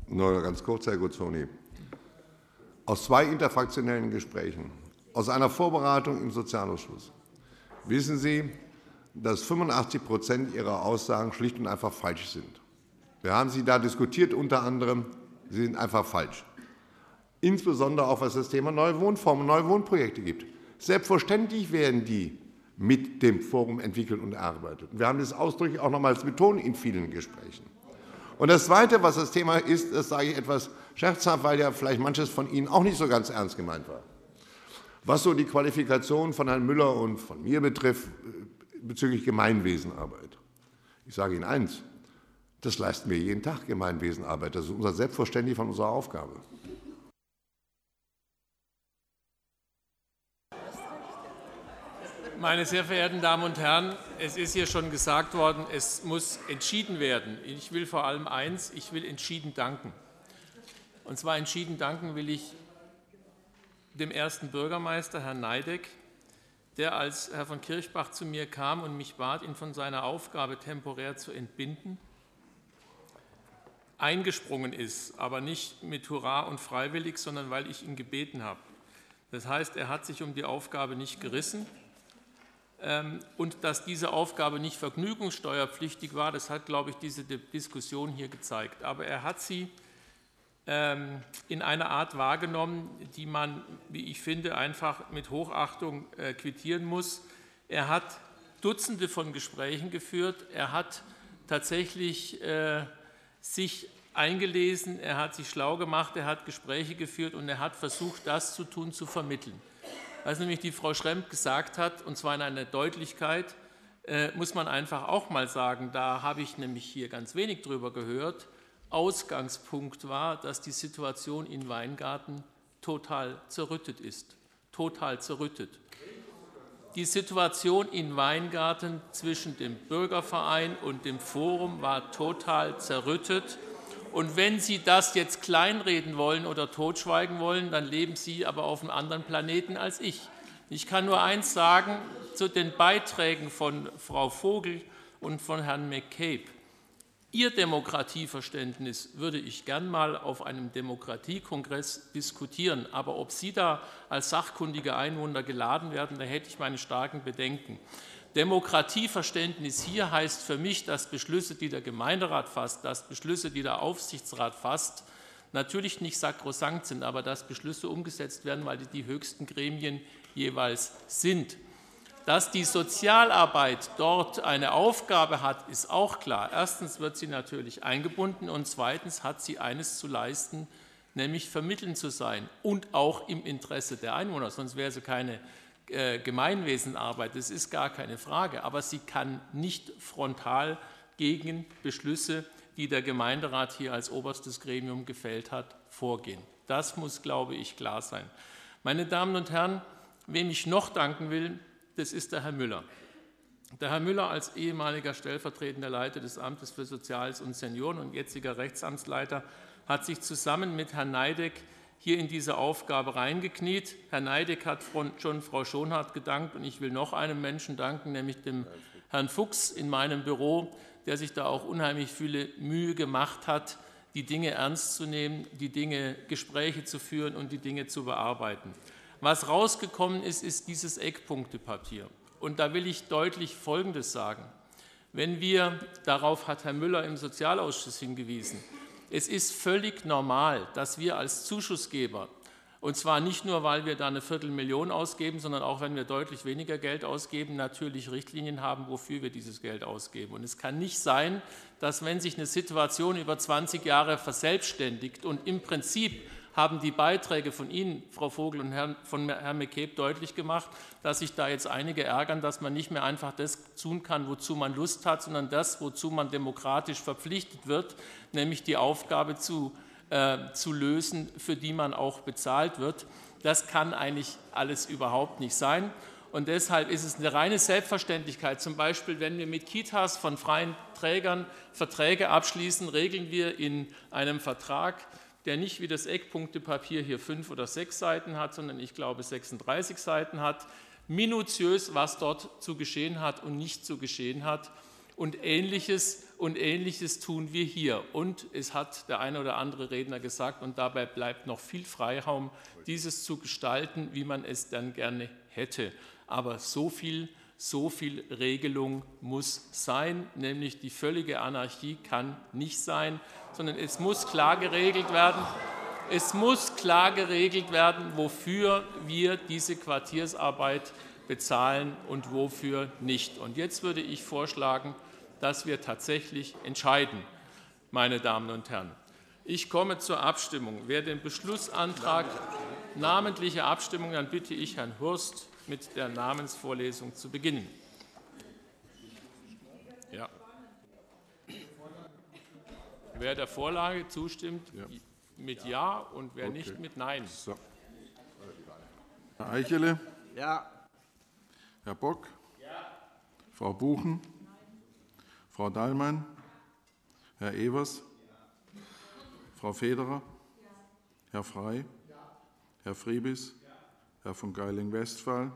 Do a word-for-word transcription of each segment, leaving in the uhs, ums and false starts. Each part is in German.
Nur ganz kurz, Herr Guzzoni. Aus zwei interfraktionellen Gesprächen, aus einer Vorbereitung im Sozialausschuss, wissen Sie, dass fünfundachtzig Prozent Ihrer Aussagen schlicht und einfach falsch sind. Wir haben sie da diskutiert, unter anderem, sie sind einfach falsch. Insbesondere auch, was das Thema neue Wohnformen, neue Wohnprojekte gibt. Selbstverständlich werden die mit dem Forum entwickelt und erarbeitet. Wir haben das ausdrücklich auch nochmals betont in vielen Gesprächen. Und das Zweite, was das Thema ist, das sage ich etwas scherzhaft, weil ja vielleicht manches von Ihnen auch nicht so ganz ernst gemeint war. Was so die Qualifikation von Herrn Müller und von mir betrifft, bezüglich Gemeinwesenarbeit. Ich sage Ihnen eins, das leisten wir jeden Tag, Gemeinwesenarbeit. Das ist unser selbstverständlich von unserer Aufgabe. Meine sehr verehrten Damen und Herren, es ist hier schon gesagt worden, es muss entschieden werden. Ich will vor allem eins, ich will entschieden danken. Und zwar entschieden danken will ich dem ersten Bürgermeister, Herrn Neideck, der, als Herr von Kirchbach zu mir kam und mich bat, ihn von seiner Aufgabe temporär zu entbinden, eingesprungen ist, aber nicht mit Hurra und freiwillig, sondern weil ich ihn gebeten habe. Das heißt, er hat sich um die Aufgabe nicht gerissen. Und dass diese Aufgabe nicht vergnügungssteuerpflichtig war, das hat, glaube ich, diese Diskussion hier gezeigt. Aber er hat sie in einer Art wahrgenommen, die man, wie ich finde, einfach mit Hochachtung quittieren muss. Er hat Dutzende von Gesprächen geführt. Er hat tatsächlich sich eingelesen, er hat sich schlau gemacht, er hat Gespräche geführt und er hat versucht, das zu tun, zu vermitteln. Was nämlich die Frau Schrempp gesagt hat, und zwar in einer Deutlichkeit, äh, muss man einfach auch mal sagen, da habe ich nämlich hier ganz wenig drüber gehört. Ausgangspunkt war, dass die Situation in Weingarten total zerrüttet ist. Total zerrüttet. Die Situation in Weingarten zwischen dem Bürgerverein und dem Forum war total zerrüttet. Und wenn Sie das jetzt kleinreden wollen oder totschweigen wollen, dann leben Sie aber auf einem anderen Planeten als ich. Ich kann nur eins sagen zu den Beiträgen von Frau Vogel und von Herrn McCabe. Ihr Demokratieverständnis würde ich gern mal auf einem Demokratiekongress diskutieren. Aber ob Sie da als sachkundige Einwohner geladen werden, da hätte ich meine starken Bedenken. Demokratieverständnis hier heißt für mich, dass Beschlüsse, die der Gemeinderat fasst, dass Beschlüsse, die der Aufsichtsrat fasst, natürlich nicht sakrosankt sind, aber dass Beschlüsse umgesetzt werden, weil die die höchsten Gremien jeweils sind. Dass die Sozialarbeit dort eine Aufgabe hat, ist auch klar. Erstens wird sie natürlich eingebunden und zweitens hat sie eines zu leisten, nämlich vermitteln zu sein und auch im Interesse der Einwohner, sonst wäre sie keine Gemeinwesenarbeit, das ist gar keine Frage, aber sie kann nicht frontal gegen Beschlüsse, die der Gemeinderat hier als oberstes Gremium gefällt hat, vorgehen. Das muss, glaube ich, klar sein. Meine Damen und Herren, wem ich noch danken will, das ist der Herr Müller. Der Herr Müller als ehemaliger stellvertretender Leiter des Amtes für Soziales und Senioren und jetziger Rechtsamtsleiter hat sich zusammen mit Herrn Neideck hier in diese Aufgabe reingekniet. Herr Neideck hat schon Frau Schonhardt gedankt und ich will noch einem Menschen danken, nämlich dem Herrn Fuchs in meinem Büro, der sich da auch unheimlich viele Mühe gemacht hat, die Dinge ernst zu nehmen, die Dinge, Gespräche zu führen und die Dinge zu bearbeiten. Was rausgekommen ist, ist dieses Eckpunktepapier. Und da will ich deutlich Folgendes sagen. Wenn wir, darauf hat Herr Müller im Sozialausschuss hingewiesen, es ist völlig normal, dass wir als Zuschussgeber, und zwar nicht nur, weil wir da eine Viertelmillion ausgeben, sondern auch, wenn wir deutlich weniger Geld ausgeben, natürlich Richtlinien haben, wofür wir dieses Geld ausgeben. Und es kann nicht sein, dass, wenn sich eine Situation über zwanzig Jahre verselbstständigt und im Prinzip haben die Beiträge von Ihnen, Frau Vogel und Herrn, von Herrn McCabe deutlich gemacht, dass sich da jetzt einige ärgern, dass man nicht mehr einfach das tun kann, wozu man Lust hat, sondern das, wozu man demokratisch verpflichtet wird, nämlich die Aufgabe zu, äh, zu lösen, für die man auch bezahlt wird. Das kann eigentlich alles überhaupt nicht sein. Und deshalb ist es eine reine Selbstverständlichkeit. Zum Beispiel, wenn wir mit Kitas von freien Trägern Verträge abschließen, regeln wir in einem Vertrag, der nicht wie das Eckpunktepapier hier fünf oder sechs Seiten hat, sondern ich glaube sechsunddreißig Seiten hat, minutiös, was dort zu geschehen hat und nicht zu geschehen hat. Und Ähnliches und Ähnliches tun wir hier. Und es hat der eine oder andere Redner gesagt, und dabei bleibt noch viel Freiraum, dieses zu gestalten, wie man es dann gerne hätte. Aber so viel, so viel Regelung muss sein, nämlich die völlige Anarchie kann nicht sein, sondern es muss klar geregelt werden, es muss klar geregelt werden, wofür wir diese Quartiersarbeit bezahlen und wofür nicht. Und jetzt würde ich vorschlagen, dass wir tatsächlich entscheiden, meine Damen und Herren. Ich komme zur Abstimmung. Wer den Beschlussantrag namentliche Abstimmung, dann bitte ich Herrn Hurst, mit der Namensvorlesung zu beginnen. Ja. Wer der Vorlage zustimmt, ja. mit Ja, und wer okay. nicht, mit Nein. So. Herr Eichele? Ja. Herr Bock? Ja. Frau Buchen? Nein. Frau Dahlmann? Herr Evers? Ja. Frau Federer? Ja. Herr Frey? Ja. Herr Friebis? Ja. Herr von Geiling-Westphal?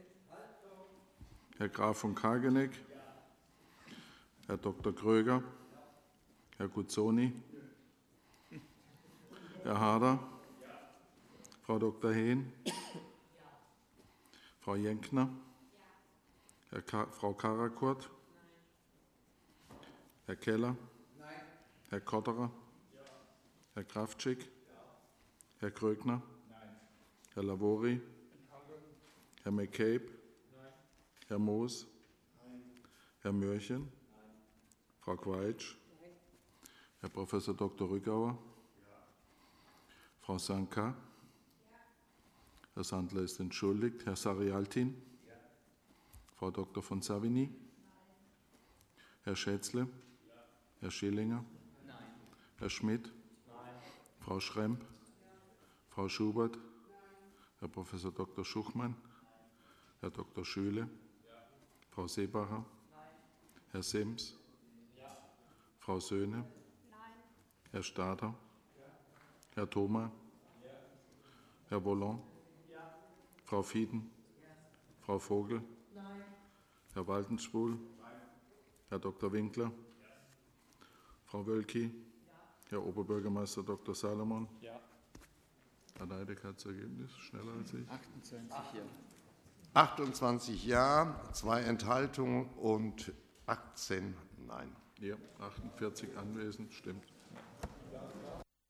Herr Graf von Kageneck? Ja. Herr Doktor Kröger? Ja. Herr Guzzoni? Ja. Herr Hader? Ja. Frau Doktor Hehn? Ja. Frau Jenkner? Herr Ka Frau Karakurt? Nein. Herr Keller? Nein. Herr Kotterer? Ja. Herr Kraftschick? Ja. Herr Krögner? Nein. Herr Lavori? Herr McCabe? Nein. Herr Moos? Nein. Herr Mörchen? Nein. Frau Quaitsch? Nein. Herr Professor Doktor Rüggauer? Ja. Frau Sanka? Ja. Herr Sandler ist entschuldigt. Herr Sarialtin? Ja. Frau Doktor von Savigny? Nein. Herr Schätzle? Ja. Herr Schillinger? Nein. Herr Schmidt? Nein. Frau Schremp? Ja. Frau Schubert? Nein. Herr Professor Doktor Schuchmann? Nein. Herr Doktor Schüle? Ja. Frau Seebacher? Nein. Herr Sims? Ja. Frau Söhne? Nein. Herr Stader? Ja. Herr Thoma? Ja. Herr Vollon? Ja. Frau Fieden? Ja. Frau Vogel? Nein. Herr Waldenspul? Nein. Herr Doktor Winkler? Ja. Frau Wölki? Ja. Herr Oberbürgermeister Doktor Salomon? Ja. Herr Neideck hat das Ergebnis schneller als ich. achtundzwanzig Ja. achtundzwanzig Ja, zwei Enthaltungen und achtzehn Nein. Ja, achtundvierzig anwesend, stimmt.